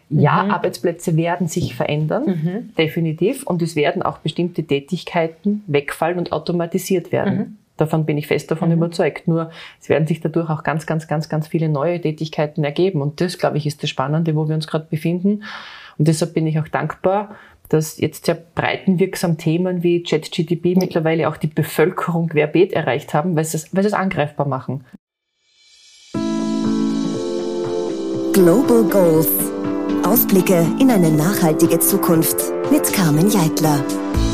Ja, Arbeitsplätze werden sich verändern, definitiv. Und es werden auch bestimmte Tätigkeiten wegfallen und automatisiert werden. Davon bin ich fest davon überzeugt. Nur es werden sich dadurch auch ganz viele neue Tätigkeiten ergeben. Und das, glaube ich, ist das Spannende, wo wir uns gerade befinden. Und deshalb bin ich auch dankbar, dass jetzt sehr breitenwirksam Themen wie ChatGPT mittlerweile auch die Bevölkerung querbeet erreicht haben, weil sie es angreifbar machen. Global Goals. Ausblicke in eine nachhaltige Zukunft mit Carmen Jeitler.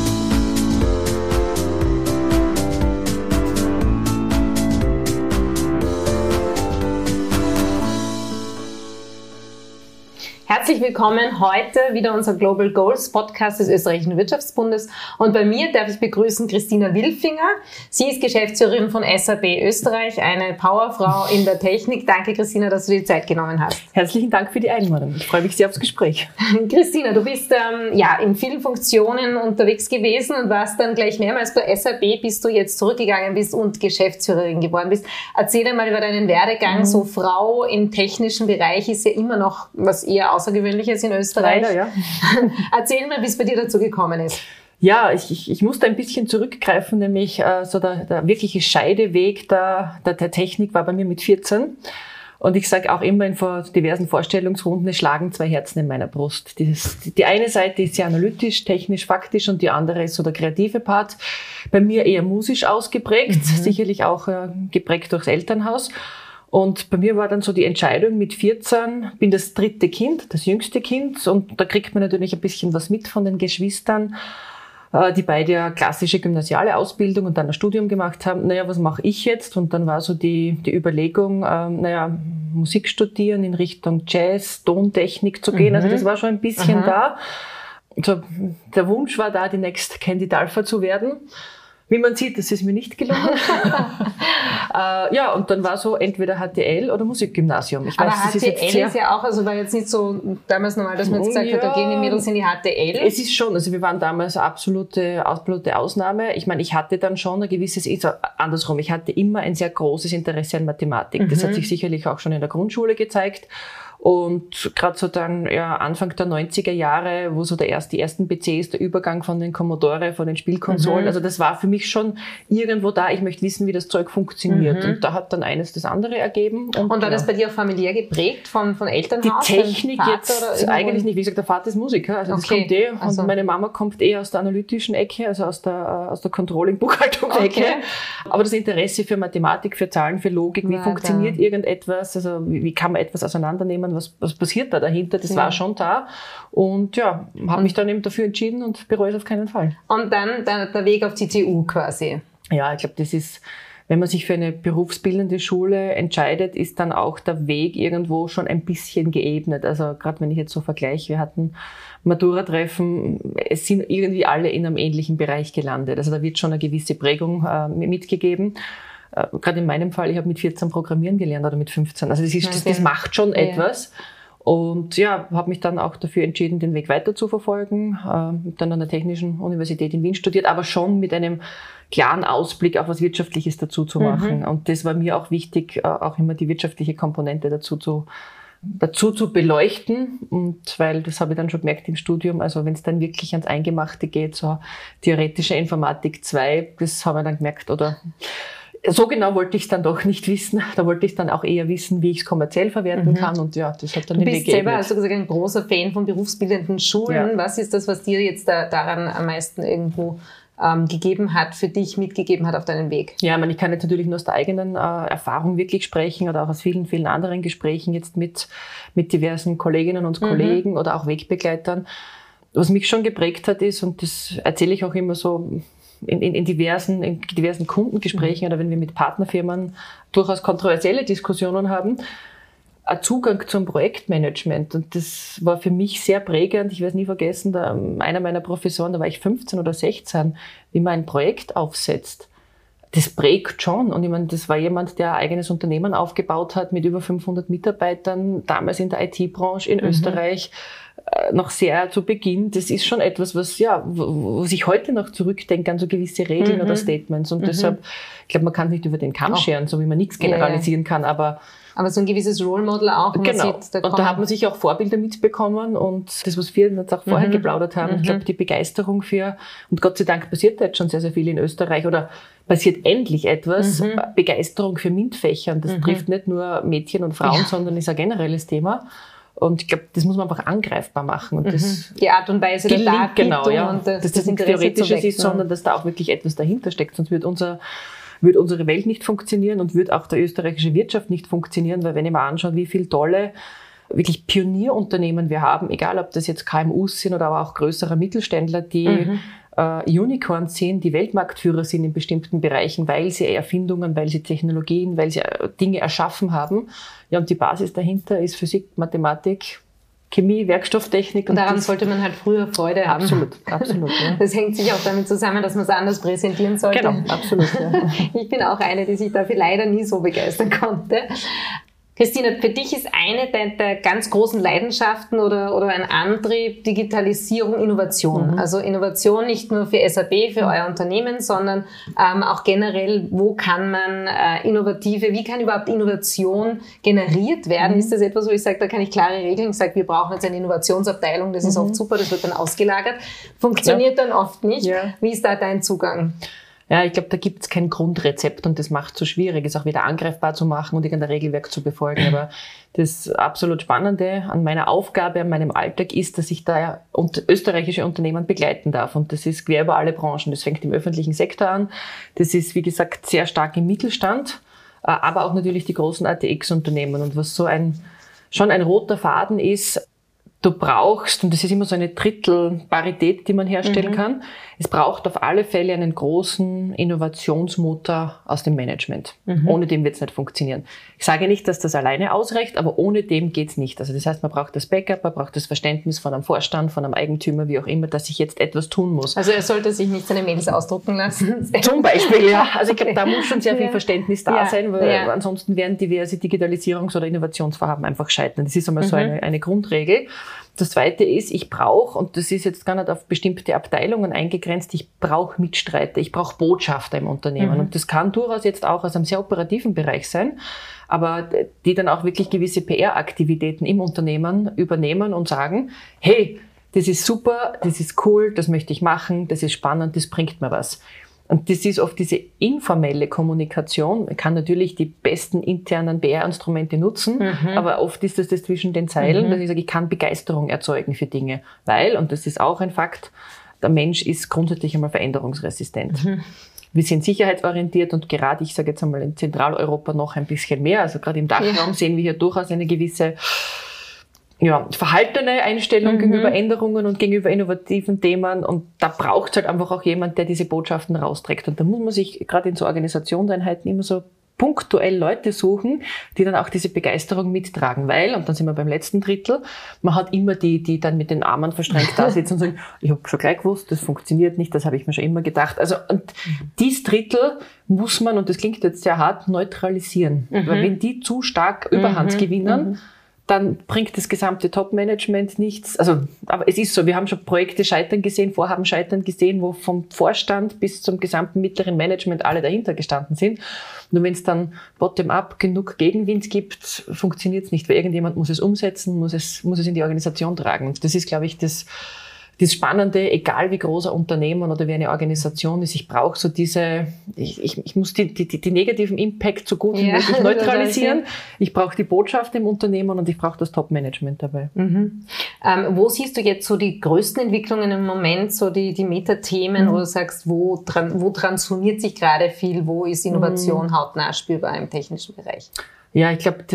Herzlich willkommen heute wieder unser Global Goals Podcast des Österreichischen Wirtschaftsbundes. Und bei mir darf ich begrüßen Christina Wilfinger. Sie ist Geschäftsführerin von SAP Österreich, eine Powerfrau in der Technik. Danke, Christina, dass du dir die Zeit genommen hast. Herzlichen Dank für die Einladung. Ich freue mich sehr aufs Gespräch. Christina, du bist in vielen Funktionen unterwegs gewesen und warst dann gleich mehrmals bei SAP, bis du jetzt zurückgegangen bist und Geschäftsführerin geworden bist. Erzähl einmal über deinen Werdegang. So Frau im technischen Bereich ist ja immer noch was eher Außergewöhnliches in Österreich. Leider, ja. Erzähl mal, wie es bei dir dazu gekommen ist. Ja, ich musste ein bisschen zurückgreifen, nämlich so der wirkliche Scheideweg der Technik war bei mir mit 14. Und ich sage auch immer in diversen Vorstellungsrunden, es schlagen zwei Herzen in meiner Brust. Die eine Seite ist sehr analytisch, technisch, faktisch und die andere ist so der kreative Part. Bei mir eher musisch ausgeprägt, sicherlich auch geprägt durchs Elternhaus. Und bei mir war dann so die Entscheidung mit 14, bin das dritte Kind, das jüngste Kind und da kriegt man natürlich ein bisschen was mit von den Geschwistern, die beide ja klassische gymnasiale Ausbildung und dann ein Studium gemacht haben. Naja, was mache ich jetzt? Und dann war so die Überlegung, Musik studieren in Richtung Jazz, Tontechnik zu gehen. Also das war schon ein bisschen da. Also, der Wunsch war da, die Next Candy Dalfa zu werden. Wie man sieht, das ist mir nicht gelungen. Und dann war so entweder HTL oder Musikgymnasium. Ich weiß, aber das HTL ist jetzt ja auch, also war jetzt nicht so damals normal, dass man jetzt gesagt hat, da gehen die Mädels in die HTL. Es ist schon, also wir waren damals eine absolute Ausnahme. Ich meine, ich hatte dann schon ein gewisses, ich hatte immer ein sehr großes Interesse an Mathematik. Das hat sich sicherlich auch schon in der Grundschule gezeigt. Und gerade so dann Anfang der 90er Jahre, wo so die ersten PCs, der Übergang von den Commodore, von den Spielkonsolen, also das war für mich schon irgendwo da, ich möchte wissen, wie das Zeug funktioniert. Und da hat dann eines das andere ergeben. Und war das bei dir auch familiär geprägt von Elternhaus? Die Technik jetzt eigentlich nicht. Wie gesagt, der Vater ist Musiker, also das kommt und meine Mama kommt aus der analytischen Ecke, also aus der Controlling-Buchhaltung-Ecke. Okay. Aber das Interesse für Mathematik, für Zahlen, für Logik, wie funktioniert irgendetwas, also wie kann man etwas auseinandernehmen, was passiert da dahinter, das war schon da. Und habe mich dann eben dafür entschieden und bereue es auf keinen Fall. Und dann der Weg auf die TU quasi. Ja, ich glaube, das ist, wenn man sich für eine berufsbildende Schule entscheidet, ist dann auch der Weg irgendwo schon ein bisschen geebnet. Also gerade wenn ich jetzt so vergleiche, wir hatten Matura-Treffen, es sind irgendwie alle in einem ähnlichen Bereich gelandet. Also da wird schon eine gewisse Prägung mitgegeben. Gerade in meinem Fall, ich habe mit 14 Programmieren gelernt oder mit 15. Also das macht schon etwas. Und habe mich dann auch dafür entschieden, den Weg weiter zu verfolgen. Dann an der Technischen Universität in Wien studiert, aber schon mit einem klaren Ausblick auf was Wirtschaftliches dazu zu machen. Und das war mir auch wichtig, auch immer die wirtschaftliche Komponente dazu zu beleuchten. Und weil, das habe ich dann schon gemerkt im Studium, also wenn es dann wirklich ans Eingemachte geht, so theoretische Informatik 2, das habe ich dann gemerkt, oder so genau wollte ich es dann doch nicht wissen. Da wollte ich dann auch eher wissen, wie ich es kommerziell verwerten kann. Und das hat dann den Weg geebnet. Du bist selber, hast du gesagt, ein großer Fan von berufsbildenden Schulen. Ja. Was ist das, was dir jetzt daran am meisten irgendwo mitgegeben hat auf deinen Weg? Ja, ich kann jetzt natürlich nur aus der eigenen Erfahrung wirklich sprechen oder auch aus vielen, vielen anderen Gesprächen jetzt mit diversen Kolleginnen und Kollegen oder auch Wegbegleitern. Was mich schon geprägt hat ist, und das erzähle ich auch immer so, in diversen Kundengesprächen oder wenn wir mit Partnerfirmen durchaus kontroversielle Diskussionen haben, ein Zugang zum Projektmanagement. Und das war für mich sehr prägend. Ich werde es nie vergessen, einer meiner Professoren, da war ich 15 oder 16, wie man ein Projekt aufsetzt. Das prägt schon. Und ich meine, das war jemand, der ein eigenes Unternehmen aufgebaut hat mit über 500 Mitarbeitern, damals in der IT-Branche in Österreich. noch sehr zu Beginn, das ist schon etwas, was wo ich heute noch zurückdenke an so gewisse Regeln oder Statements. Und deshalb, ich glaube, man kann nicht über den Kamm scheren, so wie man nichts generalisieren kann, aber so ein gewisses Role Model auch. Genau. Und da hat man sich auch Vorbilder mitbekommen und das, was wir jetzt auch vorher geplaudert haben, ich glaube, die Begeisterung für, und Gott sei Dank passiert da jetzt schon sehr, sehr viel in Österreich oder passiert endlich etwas, Begeisterung für MINT-Fächern. Das trifft nicht nur Mädchen und Frauen, sondern ist ein generelles Thema. Und ich glaube, das muss man einfach angreifbar machen. Und das die Art und Weise der Darbietung und dass das nichts Theoretisches ist, sondern dass da auch wirklich etwas dahinter steckt. Sonst wird unsere Welt nicht funktionieren und wird auch der österreichische Wirtschaft nicht funktionieren, weil wenn ich mir anschaue, wie viele tolle, wirklich Pionierunternehmen wir haben, egal ob das jetzt KMUs sind oder aber auch größere Mittelständler, die Unicorns sind, die Weltmarktführer sind in bestimmten Bereichen, weil sie Erfindungen, weil sie Technologien, weil sie Dinge erschaffen haben. Ja, und die Basis dahinter ist Physik, Mathematik, Chemie, Werkstofftechnik. Und daran sollte man halt früher Freude haben. Absolut. Ja. Das hängt sich auch damit zusammen, dass man es anders präsentieren sollte. Genau, absolut. Ja. Ich bin auch eine, die sich dafür leider nie so begeistern konnte. Christina, für dich ist eine der ganz großen Leidenschaften oder ein Antrieb Digitalisierung, Innovation. Also Innovation nicht nur für SAP, für euer Unternehmen, sondern auch generell, wie kann überhaupt Innovation generiert werden? Ist das etwas, wo ich sage, da kann ich klare Regeln, ich sage, wir brauchen jetzt eine Innovationsabteilung, das ist oft super, das wird dann ausgelagert. Funktioniert dann oft nicht. Ja. Wie ist da dein Zugang? Ja, ich glaube, da gibt es kein Grundrezept und das macht es so schwierig, es auch wieder angreifbar zu machen und irgendein Regelwerk zu befolgen. Aber das absolut Spannende an meiner Aufgabe, an meinem Alltag ist, dass ich da österreichische Unternehmen begleiten darf. Und das ist quer über alle Branchen. Das fängt im öffentlichen Sektor an. Das ist, wie gesagt, sehr stark im Mittelstand, aber auch natürlich die großen ATX-Unternehmen. Und was schon ein roter Faden ist, du brauchst, und das ist immer so eine Drittelparität, die man herstellen kann, es braucht auf alle Fälle einen großen Innovationsmotor aus dem Management. Ohne dem wird es nicht funktionieren. Ich sage nicht, dass das alleine ausreicht, aber ohne dem geht's nicht. Also das heißt, man braucht das Backup, man braucht das Verständnis von einem Vorstand, von einem Eigentümer, wie auch immer, dass ich jetzt etwas tun muss. Also er sollte sich nicht seine Mails ausdrucken lassen. Zum Beispiel, ja. Also ich glaube, da muss schon sehr viel Verständnis da sein, weil ansonsten werden diverse Digitalisierungs- oder Innovationsvorhaben einfach scheitern. Das ist einmal so eine Grundregel. Das Zweite ist, ich brauche, und das ist jetzt gar nicht auf bestimmte Abteilungen eingegrenzt, ich brauche Mitstreiter, ich brauche Botschafter im Unternehmen. Und das kann durchaus jetzt auch aus einem sehr operativen Bereich sein, aber die dann auch wirklich gewisse PR-Aktivitäten im Unternehmen übernehmen und sagen, hey, das ist super, das ist cool, das möchte ich machen, das ist spannend, das bringt mir was. Und das ist oft diese informelle Kommunikation. Man kann natürlich die besten internen PR-Instrumente nutzen, aber oft ist das zwischen den Zeilen, dass ich sage, ich kann Begeisterung erzeugen für Dinge. Weil, und das ist auch ein Fakt, der Mensch ist grundsätzlich einmal veränderungsresistent. Wir sind sicherheitsorientiert und gerade, ich sage jetzt einmal in Zentraleuropa noch ein bisschen mehr, also gerade im Dachraum sehen wir hier durchaus eine gewisse verhaltene Einstellung gegenüber Änderungen und gegenüber innovativen Themen. Und da braucht es halt einfach auch jemand, der diese Botschaften rausträgt. Und da muss man sich gerade in so Organisationseinheiten immer so punktuell Leute suchen, die dann auch diese Begeisterung mittragen. Weil, und dann sind wir beim letzten Drittel, man hat immer die dann mit den Armen verschränkt da sitzen und sagen, ich habe schon gleich gewusst, das funktioniert nicht, das habe ich mir schon immer gedacht. Also und dieses Drittel muss man, und das klingt jetzt sehr hart, neutralisieren. Weil wenn die zu stark Überhand gewinnen, dann bringt das gesamte Top-Management nichts. Also, aber es ist so, wir haben schon Projekte scheitern gesehen, Vorhaben scheitern gesehen, wo vom Vorstand bis zum gesamten mittleren Management alle dahinter gestanden sind. Nur wenn es dann bottom-up genug Gegenwind gibt, funktioniert es nicht, weil irgendjemand muss es umsetzen, muss es in die Organisation tragen. Und das ist, glaube ich, das Spannende, egal wie groß ein Unternehmen oder wie eine Organisation ist, ich brauche so ich muss die negativen Impact so gut wie möglich neutralisieren. Ich brauche die Botschaft im Unternehmen und ich brauche das Top-Management dabei. Wo siehst du jetzt so die größten Entwicklungen im Moment, so die Metathemen, wo du sagst, wo transformiert sich gerade viel, wo ist Innovation hautnah spürbar im technischen Bereich? Ja, ich glaube,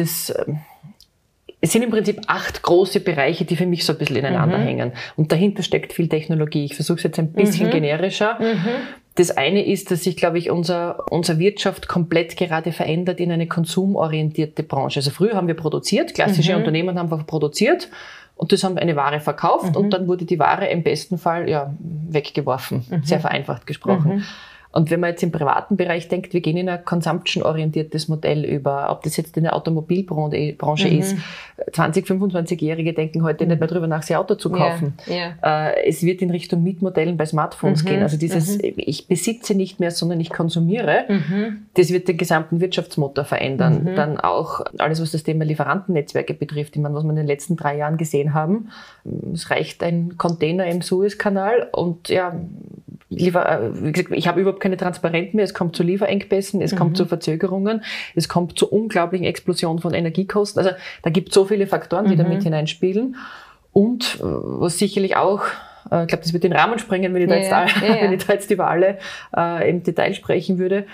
es sind im Prinzip 8 große Bereiche, die für mich so ein bisschen ineinander hängen. Und dahinter steckt viel Technologie. Ich versuche es jetzt ein bisschen generischer. Das eine ist, dass sich, glaube ich, unsere Wirtschaft komplett gerade verändert in eine konsumorientierte Branche. Also früher haben wir produziert, klassische Unternehmen haben einfach produziert und das haben eine Ware verkauft und dann wurde die Ware im besten Fall weggeworfen, sehr vereinfacht gesprochen. Und wenn man jetzt im privaten Bereich denkt, wir gehen in ein consumption-orientiertes Modell über, ob das jetzt in der Automobilbranche ist. 20-, 25-Jährige denken heute nicht mehr drüber nach, sich ein Auto zu kaufen. Es wird in Richtung Mietmodellen bei Smartphones gehen. Also dieses, ich besitze nicht mehr, sondern ich konsumiere, das wird den gesamten Wirtschaftsmotor verändern. Dann auch alles, was das Thema Lieferantennetzwerke betrifft. Ich meine, was wir in den letzten 3 Jahren gesehen haben, es reicht ein Container im Suezkanal und wie gesagt, ich habe überhaupt keine Transparenz mehr. Es kommt zu Lieferengpässen, es kommt zu Verzögerungen, es kommt zu unglaublichen Explosionen von Energiekosten. Also da gibt es so viele Faktoren, die da mit hineinspielen. Und was sicherlich auch, ich glaube, das wird den Rahmen sprengen, wenn ich wenn ich da jetzt über alle im Detail sprechen würde.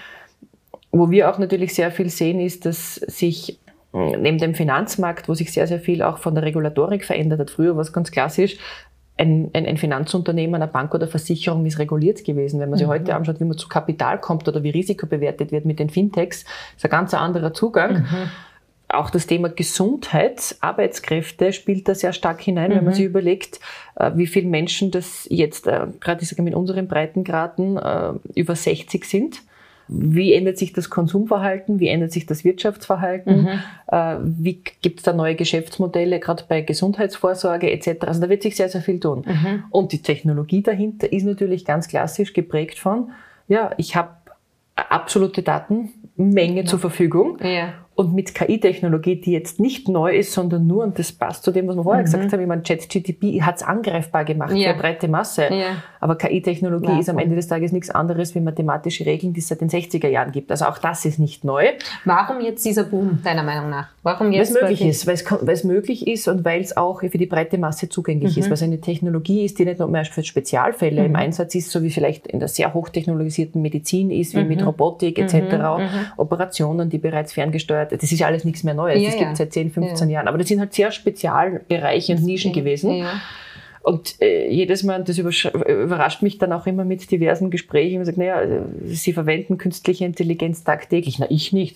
Wo wir auch natürlich sehr viel sehen, ist, dass sich neben dem Finanzmarkt, wo sich sehr, sehr viel auch von der Regulatorik verändert hat. Früher war es ganz klassisch, ein Finanzunternehmen, eine Bank oder Versicherung ist reguliert gewesen. Wenn man sich heute anschaut, wie man zu Kapital kommt oder wie Risiko bewertet wird mit den Fintechs, ist ein ganz anderer Zugang. Auch das Thema Gesundheit, Arbeitskräfte spielt da sehr stark hinein, wenn man sich überlegt, wie viele Menschen das jetzt, gerade in unseren Breitengraden, über 60 sind. Wie ändert sich das Konsumverhalten? Wie ändert sich das Wirtschaftsverhalten? Wie gibt es da neue Geschäftsmodelle, gerade bei Gesundheitsvorsorge etc.? Also da wird sich sehr, sehr viel tun. Und die Technologie dahinter ist natürlich ganz klassisch geprägt von, ich habe absolute Datenmenge zur Verfügung. Und mit KI-Technologie, die jetzt nicht neu ist, sondern nur, und das passt zu dem, was wir vorher gesagt haben, ich meine, ChatGPT hat es angreifbar gemacht für eine breite Masse. Aber KI-Technologie ist am Ende des Tages nichts anderes wie mathematische Regeln, die es seit den 60er Jahren gibt. Also auch das ist nicht neu. Warum jetzt dieser Boom, deiner Meinung nach? Warum jetzt? Weil es möglich ist und weil es auch für die breite Masse zugänglich ist. Weil es eine Technologie ist, die nicht nur mehr für Spezialfälle im Einsatz ist, so wie vielleicht in der sehr hochtechnologisierten Medizin ist, wie mit Robotik etc., Operationen, die bereits ferngesteuert. Das ist ja alles nichts mehr Neues. Das gibt es seit 10, 15 Jahren. Aber das sind halt sehr Spezialbereiche und Nischen gewesen. Und jedes Mal, das überrascht mich dann auch immer mit diversen Gesprächen, und sagt, Sie verwenden künstliche Intelligenz tagtäglich. Na, ich nicht.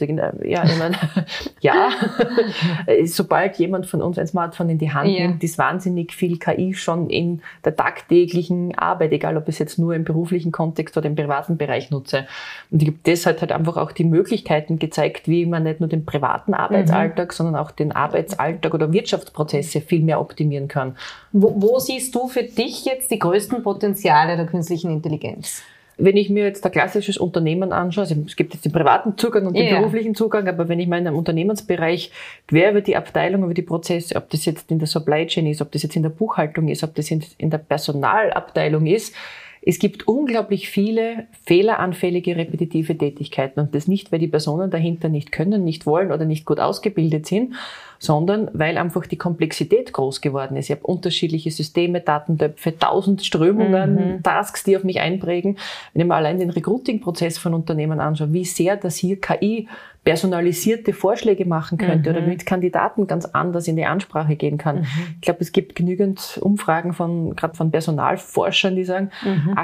Sobald jemand von uns ein Smartphone in die Hand nimmt, ist wahnsinnig viel KI schon in der tagtäglichen Arbeit, egal ob ich es jetzt nur im beruflichen Kontext oder im privaten Bereich nutze. Und ich habe deshalb halt einfach auch die Möglichkeiten gezeigt, wie man nicht nur den privaten Arbeitsalltag, sondern auch den Arbeitsalltag oder Wirtschaftsprozesse viel mehr optimieren kann. Wo siehst du für dich jetzt die größten Potenziale der künstlichen Intelligenz? Wenn ich mir jetzt ein klassisches Unternehmen anschaue, also es gibt jetzt den privaten Zugang und den beruflichen Zugang, aber wenn ich mal in einem Unternehmensbereich quer über die Abteilung, über die Prozesse, ob das jetzt in der Supply Chain ist, ob das jetzt in der Buchhaltung ist, ob das in der Personalabteilung ist, es gibt unglaublich viele fehleranfällige, repetitive Tätigkeiten. Und das nicht, weil die Personen dahinter nicht können, nicht wollen oder nicht gut ausgebildet sind, sondern weil einfach die Komplexität groß geworden ist. Ich habe unterschiedliche Systeme, Datentöpfe, 1000 Strömungen, Tasks, die auf mich einprägen. Wenn ich mir allein den Recruiting-Prozess von Unternehmen anschaue, wie sehr das hier KI personalisierte Vorschläge machen könnte oder mit Kandidaten ganz anders in die Ansprache gehen kann. Ich glaube, es gibt genügend Umfragen gerade von Personalforschern, die sagen,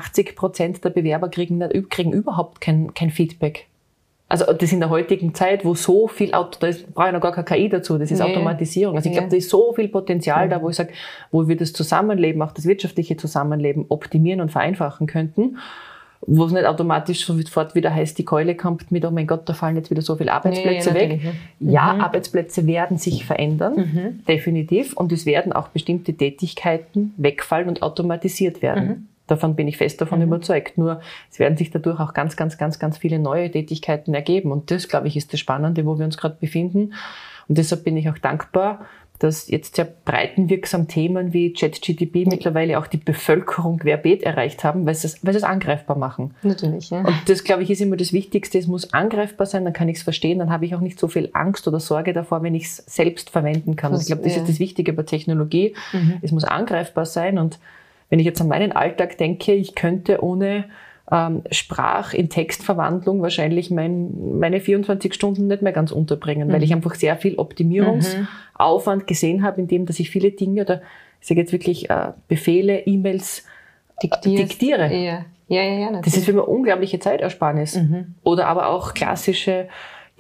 80% der Bewerber kriegen überhaupt kein Feedback. Also das in der heutigen Zeit, wo so viel da brauche ich noch gar keine KI dazu, das ist Automatisierung. Also ich glaube, da ist so viel Potenzial da, wo ich sage, wo wir das Zusammenleben, auch das wirtschaftliche Zusammenleben optimieren und vereinfachen könnten, wo es nicht automatisch sofort wieder heißt, die Keule kommt mit, oh mein Gott, da fallen jetzt wieder so viele Arbeitsplätze weg. Arbeitsplätze werden sich verändern, definitiv, und es werden auch bestimmte Tätigkeiten wegfallen und automatisiert werden. Davon bin ich fest davon überzeugt. Nur es werden sich dadurch auch ganz, ganz, ganz, ganz viele neue Tätigkeiten ergeben. Und das, glaube ich, ist das Spannende, wo wir uns gerade befinden. Und deshalb bin ich auch dankbar, dass jetzt sehr breitenwirksam Themen wie ChatGPT mittlerweile auch die Bevölkerung querbeet erreicht haben, weil sie es angreifbar machen. Natürlich, ja. Und das, glaube ich, ist immer das Wichtigste. Es muss angreifbar sein, dann kann ich es verstehen, dann habe ich auch nicht so viel Angst oder Sorge davor, wenn ich es selbst verwenden kann. Und ich glaube, das ist das Wichtige bei Technologie. Es muss angreifbar sein, und wenn ich jetzt an meinen Alltag denke, ich könnte ohne in Textverwandlung wahrscheinlich meine 24 Stunden nicht mehr ganz unterbringen, weil ich einfach sehr viel Optimierungsaufwand gesehen habe, indem dass ich viele Dinge oder ich sage jetzt wirklich Befehle, E-Mails diktiere. Ja, das ist für mich unglaubliche Zeitersparnis. Oder aber auch klassische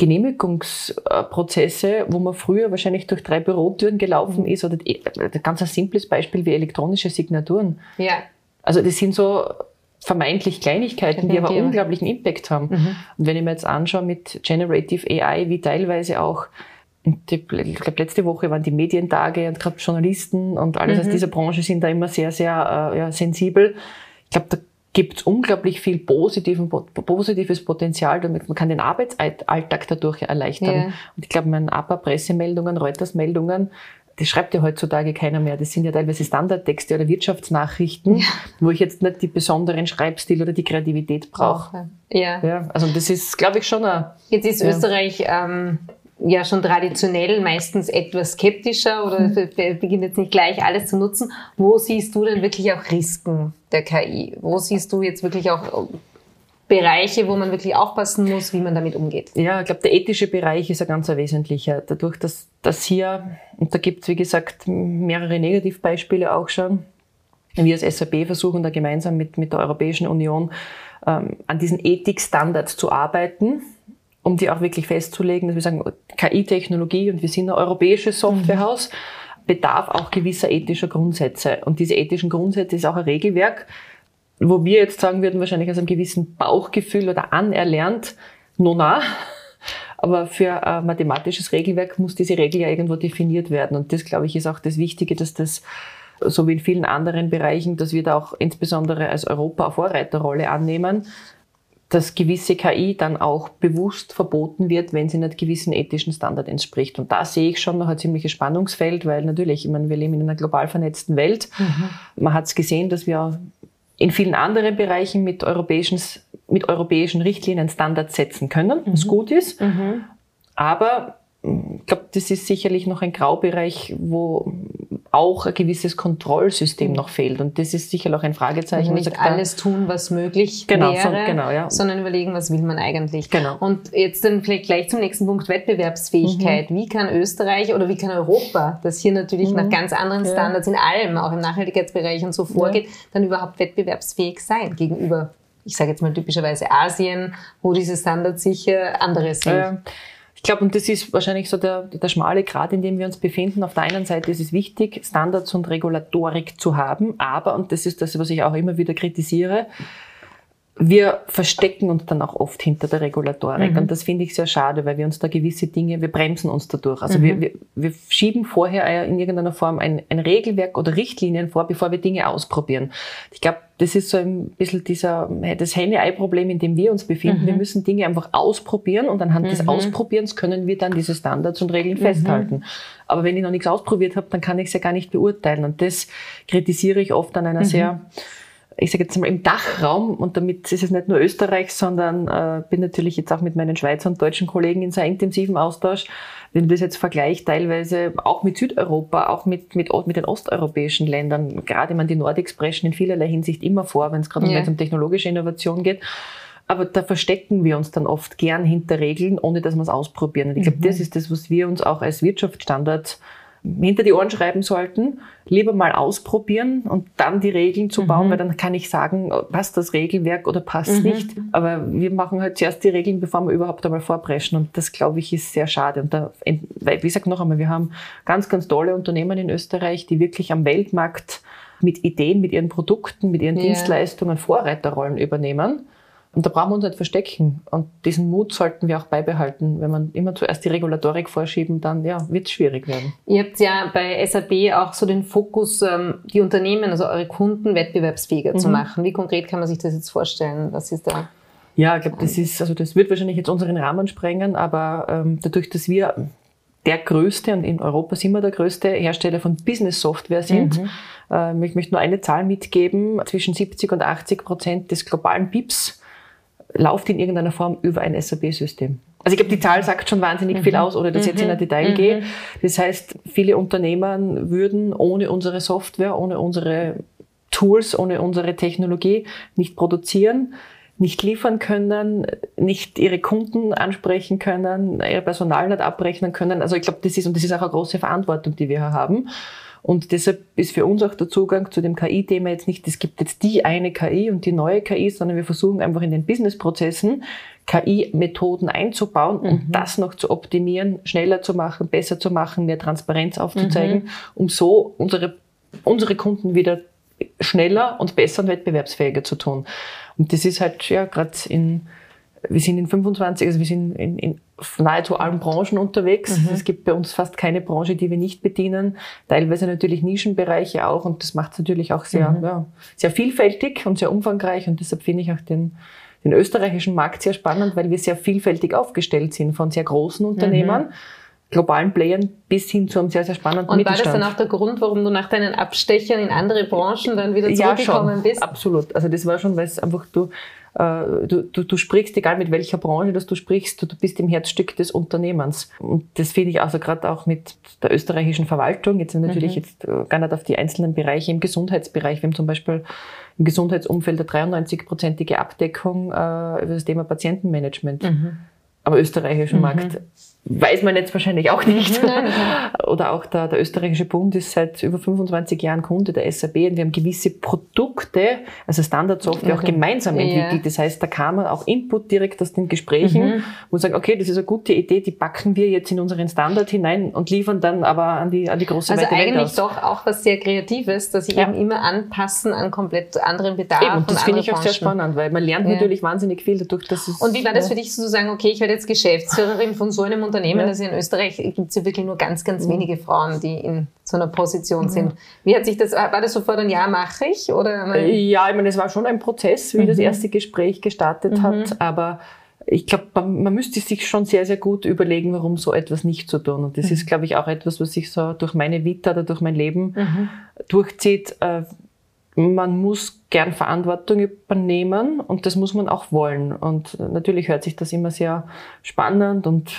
Genehmigungsprozesse, wo man früher wahrscheinlich durch 3 Bürotüren gelaufen ist, oder ganz ein simples Beispiel wie elektronische Signaturen. Ja. Also das sind so vermeintlich Kleinigkeiten, die aber unglaublichen Impact haben. Und wenn ich mir jetzt anschaue mit Generative AI, wie teilweise auch, ich glaube, letzte Woche waren die Medientage und gerade Journalisten und alles aus dieser Branche sind da immer sehr, sehr sensibel. Ich glaube, da gibt es unglaublich viel positives Potenzial, damit man kann den Arbeitsalltag dadurch erleichtern. Yeah. Und ich glaube, meine Pressemeldungen, Reuters-Meldungen, das schreibt ja heutzutage keiner mehr. Das sind ja teilweise Standardtexte oder Wirtschaftsnachrichten, wo ich jetzt nicht die besonderen Schreibstil oder die Kreativität brauche. Ja. Also das ist, glaube ich, schon Jetzt ist Österreich ja schon traditionell meistens etwas skeptischer oder beginnt jetzt nicht gleich alles zu nutzen. Wo siehst du denn wirklich auch Risiken der KI? Wo siehst du jetzt wirklich auch Bereiche, wo man wirklich aufpassen muss, wie man damit umgeht? Ja, ich glaube, der ethische Bereich ist ein ganz wesentlicher. Dadurch, dass hier, und da gibt es, wie gesagt, mehrere Negativbeispiele auch schon, wir als SAP versuchen da gemeinsam mit der Europäischen Union an diesen Ethikstandards zu arbeiten, um die auch wirklich festzulegen, dass wir sagen, KI-Technologie, und wir sind ein europäisches Softwarehaus, bedarf auch gewisser ethischer Grundsätze. Und diese ethischen Grundsätze ist auch ein Regelwerk, wo wir jetzt sagen würden, wahrscheinlich aus einem gewissen Bauchgefühl oder anerlernt, aber für ein mathematisches Regelwerk muss diese Regel ja irgendwo definiert werden. Und das, glaube ich, ist auch das Wichtige, dass das, so wie in vielen anderen Bereichen, dass wir da auch insbesondere als Europa eine Vorreiterrolle annehmen, dass gewisse KI dann auch bewusst verboten wird, wenn sie nicht gewissen ethischen Standard entspricht. Und da sehe ich schon noch ein ziemliches Spannungsfeld, weil natürlich, ich meine, wir leben in einer global vernetzten Welt. Man hat es gesehen, dass wir in vielen anderen Bereichen mit europäischen Richtlinien Standards setzen können, was gut ist. Aber ich glaube, das ist sicherlich noch ein Graubereich, wo auch ein gewisses Kontrollsystem noch fehlt. Und das ist sicher auch ein Fragezeichen. Also nicht alles tun, was möglich wäre, sondern überlegen, was will man eigentlich. Genau. Und jetzt dann vielleicht gleich zum nächsten Punkt, Wettbewerbsfähigkeit. Wie kann Österreich oder wie kann Europa, das hier natürlich nach ganz anderen Standards in allem, auch im Nachhaltigkeitsbereich und so vorgeht, dann überhaupt wettbewerbsfähig sein gegenüber, ich sage jetzt mal typischerweise Asien, wo diese Standards sicher andere sind. Ich glaube, und das ist wahrscheinlich so der schmale Grat, in dem wir uns befinden. Auf der einen Seite ist es wichtig, Standards und Regulatorik zu haben, aber, und das ist das, was ich auch immer wieder kritisiere, wir verstecken uns dann auch oft hinter der Regulatorik. Und das finde ich sehr schade, weil wir uns da gewisse Dinge, wir bremsen uns dadurch. Also wir schieben vorher in irgendeiner Form ein Regelwerk oder Richtlinien vor, bevor wir Dinge ausprobieren. Ich glaube, das ist so ein bisschen das Henne-Ei-Problem, in dem wir uns befinden. Wir müssen Dinge einfach ausprobieren und anhand des Ausprobierens können wir dann diese Standards und Regeln festhalten. Aber wenn ich noch nichts ausprobiert habe, dann kann ich es ja gar nicht beurteilen. Und das kritisiere ich oft an einer sehr, ich sage jetzt mal im Dachraum, und damit ist es nicht nur Österreich, sondern bin natürlich jetzt auch mit meinen Schweizer und deutschen Kollegen in sehr intensiven Austausch. Wenn du das jetzt vergleichst, teilweise auch mit Südeuropa, auch mit den osteuropäischen Ländern, gerade die Nordics preschen in vielerlei Hinsicht immer vor, wenn es gerade um technologische Innovation geht. Aber da verstecken wir uns dann oft gern hinter Regeln, ohne dass wir es ausprobieren. Und ich glaube, das ist das, was wir uns auch als Wirtschaftsstandard hinter die Ohren schreiben sollten, lieber mal ausprobieren und dann die Regeln zu bauen, weil dann kann ich sagen, passt das Regelwerk oder passt nicht. Aber wir machen halt zuerst die Regeln, bevor wir überhaupt einmal vorpreschen, und das, glaube ich, ist sehr schade. Und da, wie gesagt, noch einmal, wir haben ganz, ganz tolle Unternehmen in Österreich, die wirklich am Weltmarkt mit Ideen, mit ihren Produkten, mit ihren Dienstleistungen Vorreiterrollen übernehmen. Und da brauchen wir uns nicht verstecken. Und diesen Mut sollten wir auch beibehalten. Wenn man immer zuerst die Regulatorik vorschieben, dann wird es schwierig werden. Ihr habt ja bei SAP auch so den Fokus, die Unternehmen, also eure Kunden wettbewerbsfähiger zu machen. Wie konkret kann man sich das jetzt vorstellen? Was ist da? Ja, ich glaube, das wird wahrscheinlich jetzt unseren Rahmen sprengen, aber dadurch, dass wir der größte, und in Europa sind wir der größte Hersteller von Business-Software sind, ich möchte nur eine Zahl mitgeben, zwischen 70% und 80% des globalen BIPs läuft in irgendeiner Form über ein SAP-System. Also ich glaube, die Zahl sagt schon wahnsinnig viel aus, ohne dass ich jetzt in ein Detail gehe. Das heißt, viele Unternehmen würden ohne unsere Software, ohne unsere Tools, ohne unsere Technologie nicht produzieren, nicht liefern können, nicht ihre Kunden ansprechen können, ihr Personal nicht abrechnen können. Also ich glaube, das ist auch eine große Verantwortung, die wir hier haben. Und deshalb ist für uns auch der Zugang zu dem KI-Thema jetzt nicht, es gibt jetzt die eine KI und die neue KI, sondern wir versuchen einfach in den Businessprozessen KI-Methoden einzubauen und das noch zu optimieren, schneller zu machen, besser zu machen, mehr Transparenz aufzuzeigen, um so unsere Kunden wieder schneller und besser und wettbewerbsfähiger zu tun. Und das ist halt, ja, gerade wir sind in 25, also wir sind in nahezu allen Branchen unterwegs. Es gibt bei uns fast keine Branche, die wir nicht bedienen. Teilweise natürlich Nischenbereiche auch, und das macht es natürlich auch sehr, sehr vielfältig und sehr umfangreich, und deshalb finde ich auch den österreichischen Markt sehr spannend, weil wir sehr vielfältig aufgestellt sind, von sehr großen Unternehmern, globalen Playern bis hin zu einem sehr, sehr spannenden Mittelstand. Und war das dann auch der Grund, warum du nach deinen Abstechern in andere Branchen dann wieder zurückgekommen bist? Absolut. Also das war schon, weil es einfach du sprichst, egal mit welcher Branche du sprichst, du bist im Herzstück des Unternehmens. Und das finde ich also gerade auch mit der österreichischen Verwaltung, jetzt natürlich jetzt gar nicht auf die einzelnen Bereiche im Gesundheitsbereich. Wir haben zum Beispiel im Gesundheitsumfeld eine 93%ige Abdeckung über das Thema Patientenmanagement. Am österreichischen Markt weiß man jetzt wahrscheinlich auch nicht. Oder auch der österreichische Bund ist seit über 25 Jahren Kunde der SAP, und wir haben gewisse Produkte, also Standardsoftware, auch gemeinsam entwickelt. Das heißt, da kam man auch Input direkt aus den Gesprächen, wo man sagt, okay, das ist eine gute Idee, die packen wir jetzt in unseren Standard hinein und liefern dann aber an die große weite Welt aus. Also eigentlich doch auch was sehr Kreatives, dass sich eben immer anpassen an komplett anderen Bedarf. Und das finde ich auch sehr spannend, weil man lernt natürlich wahnsinnig viel dadurch, dass es... Und wie war das für dich, so zu sagen, okay, ich werde jetzt Geschäftsführerin von so einem Unternehmen? Also in Österreich gibt es ja wirklich nur ganz, ganz wenige Frauen, die in so einer Position sind. Wie hat sich das, war das sofort ein Ja, mache ich? Oder? Ja, ich meine, es war schon ein Prozess, wie das erste Gespräch gestartet hat, aber ich glaube, man müsste sich schon sehr, sehr gut überlegen, warum so etwas nicht zu tun. Und das ist, glaube ich, auch etwas, was sich so durch meine Vita oder durch mein Leben durchzieht. Man muss gern Verantwortung übernehmen, und das muss man auch wollen. Und natürlich hört sich das immer sehr spannend und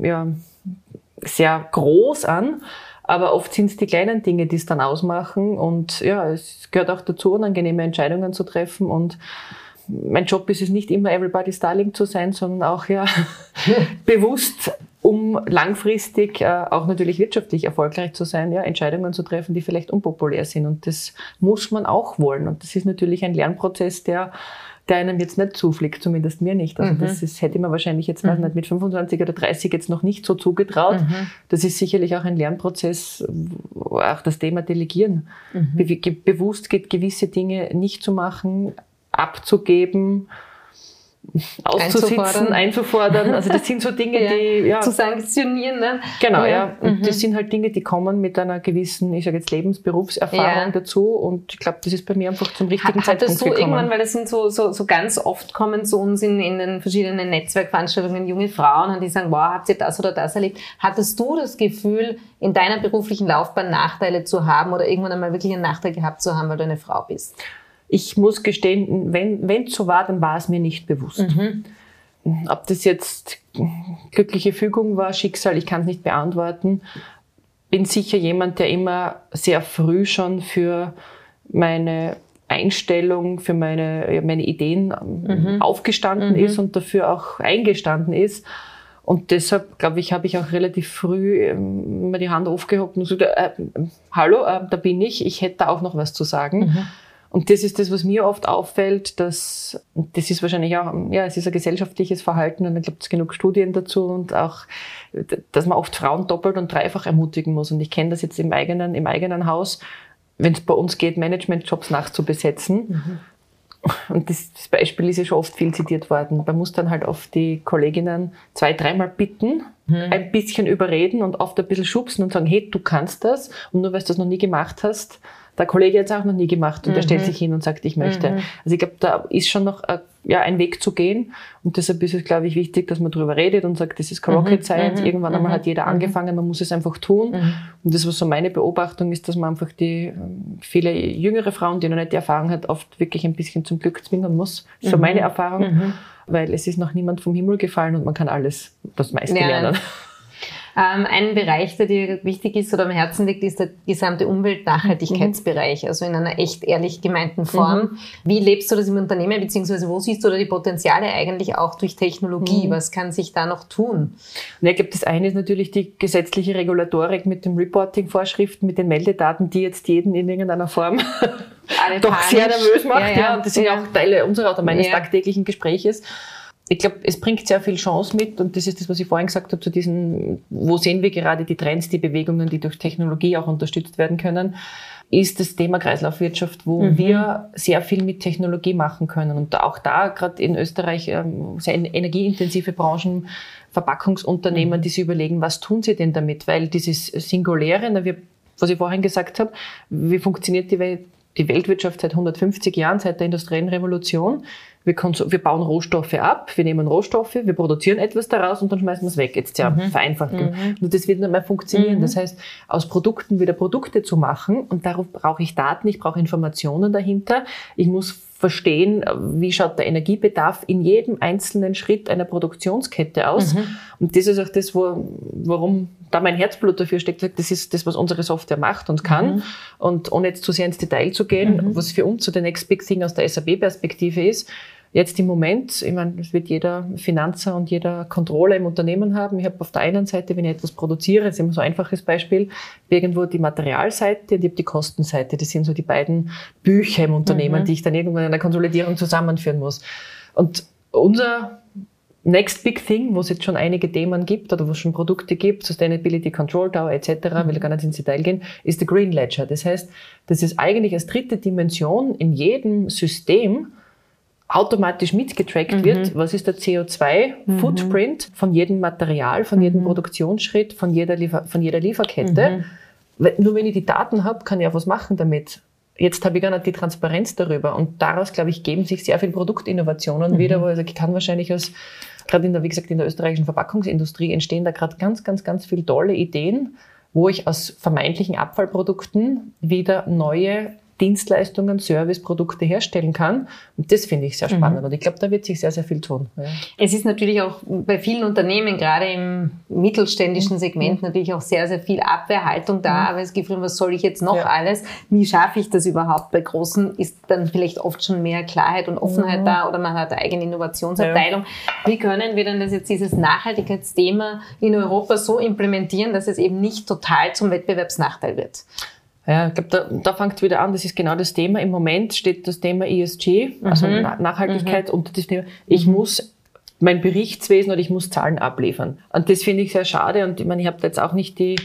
sehr groß an, aber oft sind es die kleinen Dinge, die es dann ausmachen. Und ja, es gehört auch dazu, unangenehme Entscheidungen zu treffen. Und mein Job ist es nicht immer, everybody's darling zu sein, sondern auch bewusst, um langfristig auch natürlich wirtschaftlich erfolgreich zu sein, Entscheidungen zu treffen, die vielleicht unpopulär sind. Und das muss man auch wollen. Und das ist natürlich ein Lernprozess, der einem jetzt nicht zufliegt, zumindest mir nicht. Also das hätte man wahrscheinlich jetzt nicht mit 25 oder 30 jetzt noch nicht so zugetraut. Das ist sicherlich auch ein Lernprozess, auch das Thema Delegieren. Bewusst gewisse Dinge nicht zu machen, abzugeben, auszusitzen, einzufordern. Also das sind so Dinge, die... zu sanktionieren. Ne? Genau, Und das sind halt Dinge, die kommen mit einer gewissen, ich sage jetzt Lebensberufserfahrung dazu. Und ich glaube, das ist bei mir einfach zum richtigen Zeitpunkt gekommen. Irgendwann, weil das sind so ganz oft kommen zu uns in den verschiedenen Netzwerkveranstaltungen junge Frauen, und die sagen, wow, habt ihr das oder das erlebt? Hattest du das Gefühl, in deiner beruflichen Laufbahn Nachteile zu haben oder irgendwann einmal wirklich einen Nachteil gehabt zu haben, weil du eine Frau bist? Ich muss gestehen, wenn es so war, dann war es mir nicht bewusst. Ob das jetzt glückliche Fügung war, Schicksal, ich kann es nicht beantworten. Bin sicher jemand, der immer sehr früh schon für meine Einstellung, für meine Ideen aufgestanden ist und dafür auch eingestanden ist. Und deshalb, glaube ich, habe ich auch relativ früh immer die Hand aufgehoben und gesagt, hallo, da bin ich hätte da auch noch was zu sagen. Und das ist das, was mir oft auffällt, das ist wahrscheinlich auch, es ist ein gesellschaftliches Verhalten, und da gibt es genug Studien dazu, und auch, dass man oft Frauen doppelt und dreifach ermutigen muss. Und ich kenne das jetzt im eigenen Haus, wenn es bei uns geht, Managementjobs nachzubesetzen. Und das Beispiel ist ja schon oft viel zitiert worden. Man muss dann halt oft die Kolleginnen 2-3 Mal bitten, ein bisschen überreden und oft ein bisschen schubsen und sagen, hey, du kannst das. Und nur weil du das noch nie gemacht hast, der Kollege hat es auch noch nie gemacht, und der stellt sich hin und sagt, ich möchte. Also ich glaube, da ist schon noch ein Weg zu gehen, und deshalb ist es, glaube ich, wichtig, dass man darüber redet und sagt, das ist keine Rocket Science, irgendwann einmal hat jeder angefangen, man muss es einfach tun. Und das, was so meine Beobachtung ist, dass man einfach die viele jüngere Frauen, die noch nicht die Erfahrung hat, oft wirklich ein bisschen zum Glück zwingen muss. Das ist so meine Erfahrung, weil es ist noch niemand vom Himmel gefallen und man kann das meiste lernen. Ein Bereich, der dir wichtig ist oder am Herzen liegt, ist der gesamte Umwelt-Nachhaltigkeitsbereich, also in einer echt ehrlich gemeinten Form. Wie lebst du das im Unternehmen, beziehungsweise wo siehst du da die Potenziale eigentlich auch durch Technologie? Was kann sich da noch tun? Ja, ich glaube, das eine ist natürlich die gesetzliche Regulatorik mit den Reporting-Vorschriften, mit den Meldedaten, die jetzt jeden in irgendeiner Form doch sehr nervös macht. Und das sind auch Teile unserer oder meines tagtäglichen Gespräches. Ich glaube, es bringt sehr viel Chance mit, und das ist das, was ich vorhin gesagt habe, zu diesen, wo sehen wir gerade die Trends, die Bewegungen, die durch Technologie auch unterstützt werden können. ist das Thema Kreislaufwirtschaft, wo wir sehr viel mit Technologie machen können. Und auch da, gerade in Österreich, sehr energieintensive Branchen, Verpackungsunternehmen, die sich überlegen, was tun sie denn damit? Weil dieses Singuläre, was ich vorhin gesagt habe, wie funktioniert die Weltwirtschaft seit 150 Jahren, seit der industriellen Revolution? Wir bauen Rohstoffe ab, wir nehmen Rohstoffe, wir produzieren etwas daraus und dann schmeißen wir es weg. Jetzt vereinfacht. Und das wird nicht mehr funktionieren. Das heißt, aus Produkten wieder Produkte zu machen, und darauf brauche ich Daten, ich brauche Informationen dahinter. Ich muss verstehen, wie schaut der Energiebedarf in jedem einzelnen Schritt einer Produktionskette aus. Und das ist auch das, warum da mein Herzblut dafür steckt. Das ist das, was unsere Software macht und kann. Und ohne jetzt zu sehr ins Detail zu gehen, was für uns so der Next Big Thing aus der SAP-Perspektive ist, jetzt im Moment, ich meine, das wird jeder Finanzer und jeder Controller im Unternehmen haben. Ich habe auf der einen Seite, wenn ich etwas produziere, das ist immer so ein einfaches Beispiel, irgendwo die Materialseite und ich habe die Kostenseite. Das sind so die beiden Bücher im Unternehmen, die ich dann irgendwann in der Konsolidierung zusammenführen muss. Und unser Next Big Thing, wo es jetzt schon einige Themen gibt oder wo es schon Produkte gibt, Sustainability Control Tower etc., will gar nicht ins Detail gehen, ist der Green Ledger. Das heißt, das ist eigentlich als dritte Dimension in jedem System automatisch mitgetrackt wird, was ist der CO2-Footprint von jedem Material, von jedem Produktionsschritt, von jeder Lieferkette. Nur wenn ich die Daten habe, kann ich auch was machen damit. Jetzt habe ich gar nicht die Transparenz darüber. Und daraus, glaube ich, geben sich sehr viele Produktinnovationen wieder, wo ich sage, ich kann wahrscheinlich gerade wie gesagt, in der österreichischen Verpackungsindustrie entstehen da gerade ganz, ganz, ganz viele tolle Ideen, wo ich aus vermeintlichen Abfallprodukten wieder neue Dienstleistungen, Serviceprodukte herstellen kann. Und das finde ich sehr spannend. Und ich glaube, da wird sich sehr, sehr viel tun. Ja. Es ist natürlich auch bei vielen Unternehmen, gerade im mittelständischen Segment, natürlich auch sehr, sehr viel Abwehrhaltung da. Aber das Gefühl, was soll ich jetzt noch alles? Wie schaffe ich das überhaupt? Bei Großen ist dann vielleicht oft schon mehr Klarheit und Offenheit da, oder man hat eine eigene Innovationsabteilung. Wie können wir denn dieses Nachhaltigkeitsthema in Europa so implementieren, dass es eben nicht total zum Wettbewerbsnachteil wird? Ja, ich glaube, da fängt wieder an, das ist genau das Thema. Im Moment steht das Thema ESG, also Nachhaltigkeit, unter das Thema, ich muss mein Berichtswesen oder ich muss Zahlen abliefern. Und das finde ich sehr schade. Und ich meine, ich habe da jetzt auch nicht die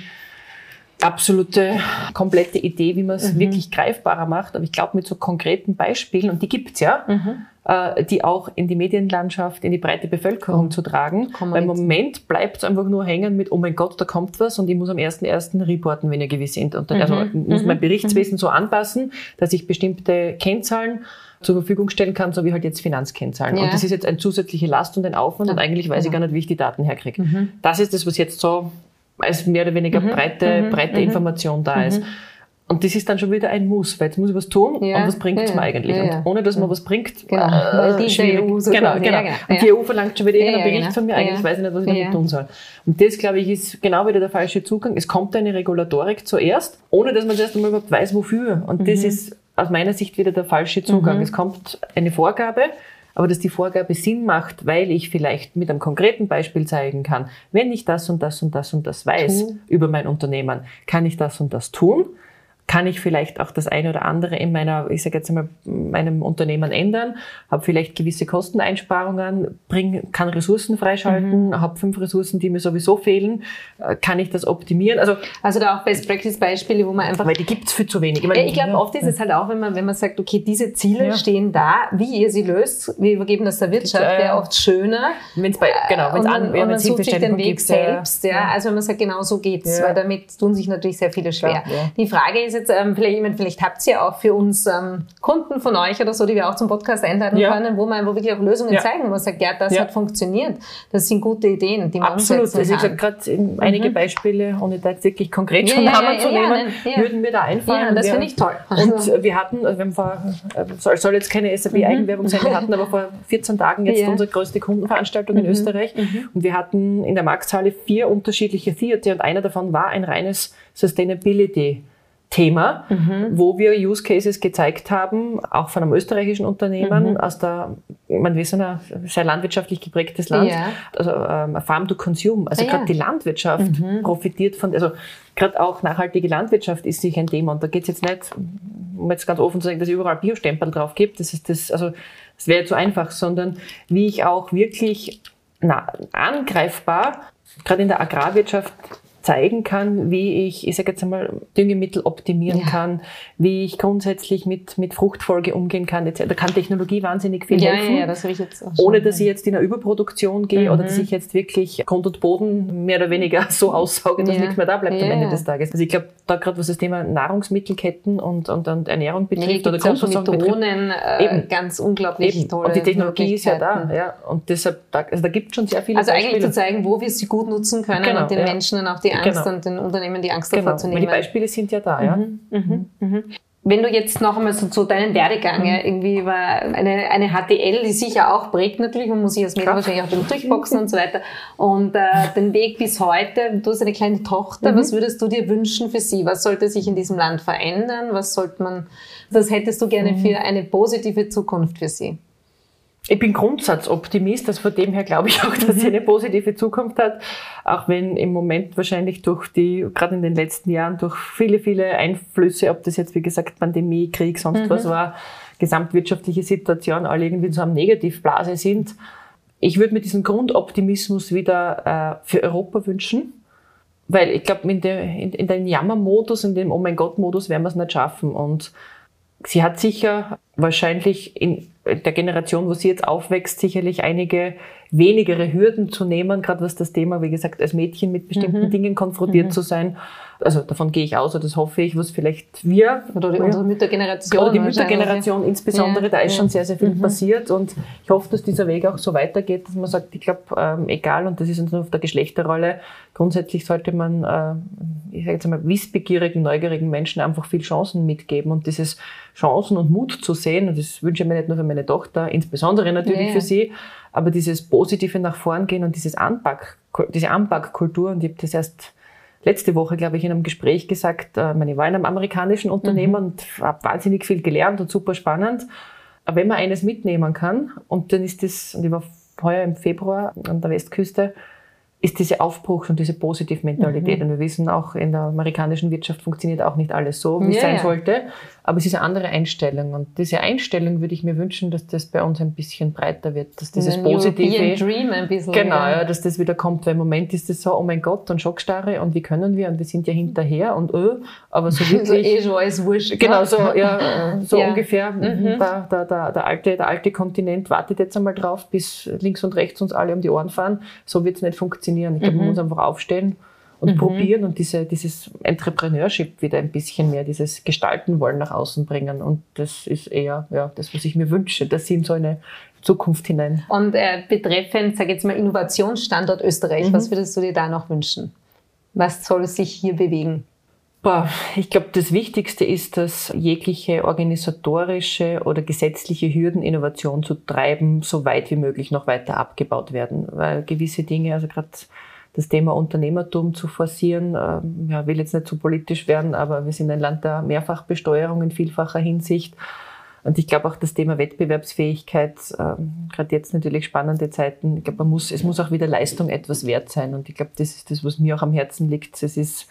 absolute, komplette Idee, wie man es wirklich greifbarer macht. Aber ich glaube, mit so konkreten Beispielen, und die gibt's ja, die auch in die Medienlandschaft, in die breite Bevölkerung zu tragen. Weil im Moment bleibt es einfach nur hängen mit, oh mein Gott, da kommt was und ich muss am 1.1. reporten, wenn ihr gewiss sind. Also muss mein Berichtswesen so anpassen, dass ich bestimmte Kennzahlen zur Verfügung stellen kann, so wie halt jetzt Finanzkennzahlen. Ja. Und das ist jetzt eine zusätzliche Last und ein Aufwand und eigentlich weiß ich gar nicht, wie ich die Daten herkriege. Das ist das, was jetzt so als mehr oder weniger breite Information da ist. Und das ist dann schon wieder ein Muss, weil jetzt muss ich was tun und was bringt es mir eigentlich? Und ohne, dass man was bringt, schwierig. EU so genau. Und die EU verlangt schon wieder irgendeinen Bericht von mir, eigentlich weiß ich nicht, was ich damit tun soll. Und das, glaube ich, ist genau wieder der falsche Zugang. Es kommt eine Regulatorik zuerst, ohne dass man zuerst einmal überhaupt weiß, wofür. Und das ist aus meiner Sicht wieder der falsche Zugang. Es kommt eine Vorgabe, aber dass die Vorgabe Sinn macht, weil ich vielleicht mit einem konkreten Beispiel zeigen kann, wenn ich das und das und das und das weiß über mein Unternehmen, kann ich das und das tun? Kann ich vielleicht auch das eine oder andere in meinem Unternehmen ändern, habe vielleicht gewisse Kosteneinsparungen, kann Ressourcen freischalten, habe 5 Ressourcen, die mir sowieso fehlen, kann ich das optimieren? Also da auch Best-Practice-Beispiele, wo man einfach... Weil die gibt's viel zu wenig. Ich glaube, oft ist es halt auch, wenn man sagt, okay, diese Ziele stehen da, wie ihr sie löst, wir übergeben das der Wirtschaft, wäre oft schöner. Wenn man sucht sich den Weg selbst. Also wenn man sagt, genau so geht's, weil damit tun sich natürlich sehr viele schwer. Die Frage ist jetzt, vielleicht habt ihr auch für uns Kunden von euch oder so, die wir auch zum Podcast einladen können, wo wirklich auch Lösungen zeigen, wo man sagt, ja, das hat funktioniert. Das sind gute Ideen, die man umsetzen kann. Also ich sage gerade einige Beispiele, ohne da jetzt wirklich konkret schon Namen zu nehmen, würden mir da einfallen. Ja, das finde ich toll. Und wir hatten, soll jetzt keine SAP-Eigenwerbung sein, wir hatten aber vor 14 Tagen jetzt unsere größte Kundenveranstaltung in Österreich und wir hatten in der Markthalle 4 unterschiedliche Theater und einer davon war ein reines Sustainability Thema, wo wir Use Cases gezeigt haben, auch von einem österreichischen Unternehmen wir sind ein sehr landwirtschaftlich geprägtes Land, also Farm to Consume, also gerade die Landwirtschaft profitiert von, also gerade auch nachhaltige Landwirtschaft ist sicher ein Thema und da geht es jetzt nicht, um jetzt ganz offen zu sagen, dass es überall Biostempel drauf gibt, das wäre zu einfach, sondern wie ich auch wirklich angreifbar, gerade in der Agrarwirtschaft, zeigen kann, wie ich sage jetzt einmal, Düngemittel optimieren kann, wie ich grundsätzlich mit Fruchtfolge umgehen kann, etc. Da kann Technologie wahnsinnig viel helfen, das habe ich jetzt auch ohne dass ich jetzt in eine Überproduktion gehe oder dass ich jetzt wirklich Grund und Boden mehr oder weniger so aussauge, dass nichts mehr da bleibt am Ende des Tages. Also ich glaube, da gerade was das Thema Nahrungsmittelketten und Ernährung betrifft oder Grundversorgung betrifft, ganz unglaublich tolle und die Technologie ist ja da. Ja. Und deshalb, da gibt es schon sehr viele Beispiele. Eigentlich zu zeigen, wo wir sie gut nutzen können und den Menschen dann auch die Angst und den Unternehmen die Angst davor zu nehmen. Die Beispiele sind ja da, ja. Wenn du jetzt noch einmal so zu deinen Werdegang, irgendwie war eine HTL, die sich ja auch prägt natürlich, man muss sich als Mädel wahrscheinlich auch durchboxen und so weiter. Und den Weg bis heute, du hast eine kleine Tochter, was würdest du dir wünschen für sie? Was sollte sich in diesem Land verändern? Was hättest du gerne für eine positive Zukunft für sie? Ich bin Grundsatzoptimist, also von dem her glaube ich auch, dass sie eine positive Zukunft hat, auch wenn im Moment wahrscheinlich gerade in den letzten Jahren durch viele, viele Einflüsse, ob das jetzt wie gesagt Pandemie, Krieg, sonst was war, gesamtwirtschaftliche Situation, alle irgendwie in so einer Negativblase sind. Ich würde mir diesen Grundoptimismus wieder für Europa wünschen, weil ich glaube, in dem Jammermodus, in dem Oh mein Gott-Modus werden wir es nicht schaffen. Und sie hat sicher wahrscheinlich in der Generation, wo sie jetzt aufwächst, sicherlich einige wenigere Hürden zu nehmen, gerade was das Thema, wie gesagt, als Mädchen mit bestimmten Dingen konfrontiert zu sein. Also davon gehe ich aus, oder das hoffe ich, was vielleicht wir... Oder unsere Müttergeneration. Oder die Müttergeneration insbesondere, da ist schon sehr, sehr viel passiert und ich hoffe, dass dieser Weg auch so weitergeht, dass man sagt, ich glaube, egal, und das ist uns nur auf der Geschlechterrolle, grundsätzlich sollte man, ich sage jetzt einmal, wissbegierigen, neugierigen Menschen einfach viel Chancen mitgeben und dieses Chancen und Mut zu sehen, und das wünsche ich mir nicht nur für meine Tochter, insbesondere natürlich für sie, aber dieses positive nach vorn gehen und diese Anpackkultur, und ich habe das erst letzte Woche, glaube ich, in einem Gespräch gesagt, ich war in einem amerikanischen Unternehmen und habe wahnsinnig viel gelernt und super spannend, aber wenn man eines mitnehmen kann, und dann ist das, und ich war heuer im Februar an der Westküste, ist diese Aufbruchs- und diese Positivmentalität. Und wir wissen auch, in der amerikanischen Wirtschaft funktioniert auch nicht alles so, wie es sein sollte. Aber es ist eine andere Einstellung. Und diese Einstellung würde ich mir wünschen, dass das bei uns ein bisschen breiter wird. Dass dieses Positive... European Dream ein bisschen. Genau, ja, dass das wieder kommt. Weil im Moment ist es so, oh mein Gott, und Schockstarre, und wie können wir? Und wir sind ja hinterher und aber so wirklich... so schon alles wurscht. Genau, so, ungefähr. Der alte Kontinent wartet jetzt einmal drauf, bis links und rechts uns alle um die Ohren fahren. So wird es nicht funktionieren. Ich glaube, man muss einfach aufstehen und probieren und dieses Entrepreneurship wieder ein bisschen mehr, dieses Gestalten wollen nach außen bringen. Und das ist eher das, was ich mir wünsche, dass sie in so eine Zukunft hinein. Und betreffend, sag jetzt mal, Innovationsstandort Österreich, was würdest du dir da noch wünschen? Was soll sich hier bewegen? Ich glaube, das Wichtigste ist, dass jegliche organisatorische oder gesetzliche Hürden, Innovation zu treiben, so weit wie möglich noch weiter abgebaut werden. Weil gewisse Dinge, also gerade das Thema Unternehmertum zu forcieren, will jetzt nicht zu politisch werden, aber wir sind ein Land der Mehrfachbesteuerung in vielfacher Hinsicht. Und ich glaube auch das Thema Wettbewerbsfähigkeit, gerade jetzt natürlich spannende Zeiten, ich glaube, es muss auch wieder Leistung etwas wert sein. Und ich glaube, das ist das, was mir auch am Herzen liegt. Es ist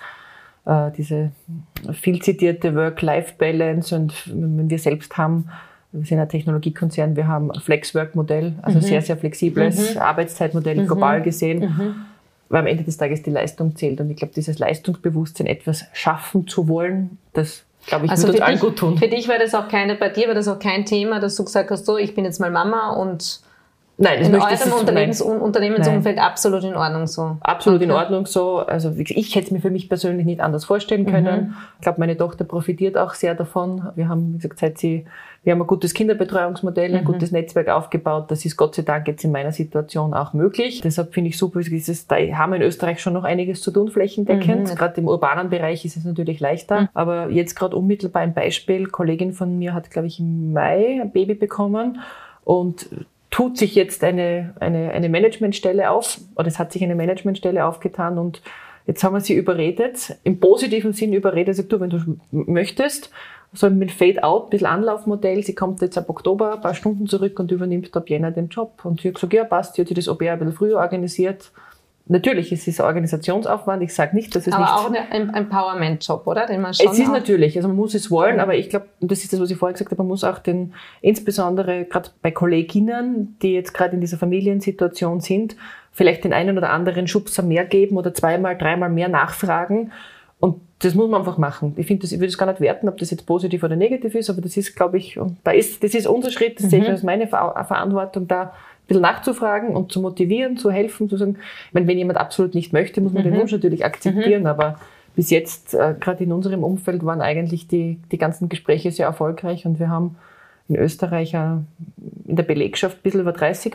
diese viel zitierte Work-Life-Balance, und wenn wir selbst haben, wir sind ein Technologiekonzern, wir haben ein Flex-Work-Modell, also sehr, sehr flexibles Arbeitszeitmodell global gesehen, weil am Ende des Tages die Leistung zählt. Und ich glaube, dieses Leistungsbewusstsein, etwas schaffen zu wollen, das, glaube ich, wird uns allen gut tun. Für dich war das auch bei dir war das auch kein Thema, dass du gesagt hast, so, ich bin jetzt mal Mama und nein, das in eurem Unternehmensumfeld absolut in Ordnung so. Absolut in Ordnung so. Also ich hätte es mir für mich persönlich nicht anders vorstellen können. Ich glaube, meine Tochter profitiert auch sehr davon. Wir haben, wie gesagt, wir haben ein gutes Kinderbetreuungsmodell, ein gutes Netzwerk aufgebaut. Das ist Gott sei Dank jetzt in meiner Situation auch möglich. Deshalb finde ich super, da haben wir in Österreich schon noch einiges zu tun, flächendeckend. Gerade im urbanen Bereich ist es natürlich leichter. Aber jetzt gerade unmittelbar ein Beispiel. Eine Kollegin von mir hat, glaube ich, im Mai ein Baby bekommen und tut sich jetzt eine Managementstelle auf, oder es hat sich eine Managementstelle aufgetan, und jetzt haben wir sie überredet, im positiven Sinn überredet, sagt, du, wenn du möchtest, so mit Fade-out, ein bisschen Anlaufmodell, sie kommt jetzt ab Oktober ein paar Stunden zurück und übernimmt ab Jänner den Job. Und sie hat gesagt, ja passt, sie hat sich das Au-pair ein bisschen früher organisiert. natürlich, es ist Organisationsaufwand, ich sage nicht, dass es aber nicht... auch ein Empowerment-Job, oder? Den man schon es ist natürlich, also man muss es wollen, aber ich glaube, das ist das, was ich vorher gesagt habe, man muss auch insbesondere gerade bei Kolleginnen, die jetzt gerade in dieser Familiensituation sind, vielleicht den einen oder anderen Schubser mehr geben oder 2-mal, 3-mal mehr nachfragen. Und das muss man einfach machen. Ich würde es gar nicht werten, ob das jetzt positiv oder negativ ist, aber das ist, glaube ich, das ist unser Schritt, das sehe ich als meine Verantwortung, da ein bisschen nachzufragen und zu motivieren, zu helfen, zu sagen, ich meine, wenn jemand absolut nicht möchte, muss man den Wunsch natürlich akzeptieren, aber bis jetzt, gerade in unserem Umfeld, waren eigentlich die ganzen Gespräche sehr erfolgreich und wir haben in Österreich in der Belegschaft ein bisschen über 30%,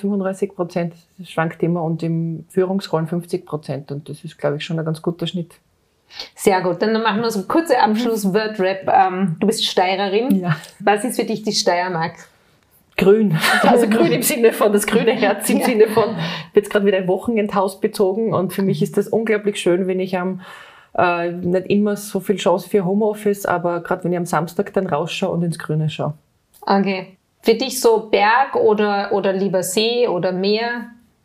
35%, das schwankt immer, und im Führungsrollen 50%, und das ist, glaube ich, schon ein ganz guter Schnitt. Sehr gut, dann machen wir so einen kurzen Abschluss-Word-Rap. Du bist Steirerin. Ja. Was ist für dich die Steiermark? Grün. Also grün im Sinne von, das grüne Herz im Sinne von, ich habe jetzt gerade wieder ein Wochenendhaus bezogen, und für mich ist das unglaublich schön, wenn ich nicht immer so viel Chance für Homeoffice, aber gerade wenn ich am Samstag dann rausschaue und ins Grüne schaue. Okay. Für dich so Berg oder lieber See oder Meer?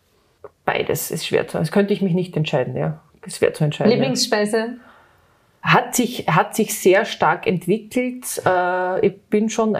Beides ist schwer zu. Das könnte ich mich nicht entscheiden, ja. Das ist schwer zu entscheiden. Lieblingsspeise? Hat sich sehr stark entwickelt. Ich bin schon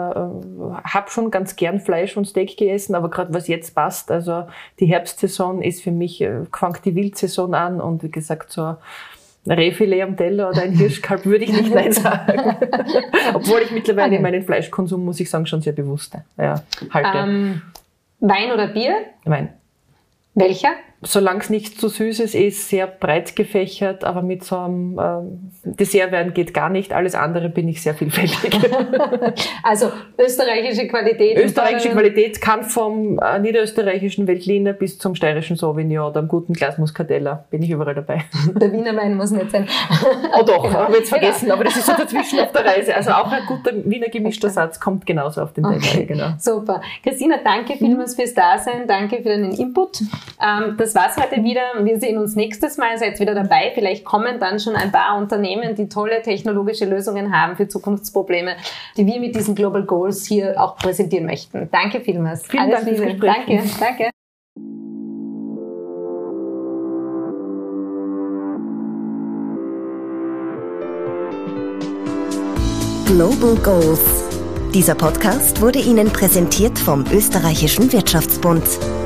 habe schon ganz gern Fleisch und Steak gegessen, aber gerade was jetzt passt, also die Herbstsaison ist für mich, fängt die Wildsaison an, und wie gesagt, so ein Rehfilet am Teller oder ein Hirschkalb würde ich nicht nein sagen. Obwohl ich mittlerweile meinen Fleischkonsum, muss ich sagen, schon sehr bewusst halte. Wein oder Bier? Wein. Welcher? Solange es nicht zu süßes ist, sehr breit gefächert, aber mit so einem Dessertwein geht gar nicht. Alles andere bin ich sehr vielfältig. Also österreichische Qualität. Österreichische Qualität kann vom niederösterreichischen Veltliner bis zum steirischen Sauvignon oder einem guten Glas Muscatella. Bin ich überall dabei. Der Wiener Wein muss nicht sein. Oh doch, genau. Habe ich jetzt vergessen, aber das ist so dazwischen auf der Reise. Also auch ein guter Wiener gemischter Satz kommt genauso auf den Teller. Okay. Genau. Super. Christina, danke vielmals fürs Dasein. Danke für deinen Input. Das war's heute wieder. Wir sehen uns nächstes Mal. Seid wieder dabei. Vielleicht kommen dann schon ein paar Unternehmen, die tolle technologische Lösungen haben für Zukunftsprobleme, die wir mit diesen Global Goals hier auch präsentieren möchten. Danke vielmals. Vielen Dank fürs Gespräch. Danke. Global Goals. Dieser Podcast wurde Ihnen präsentiert vom Österreichischen Wirtschaftsbund.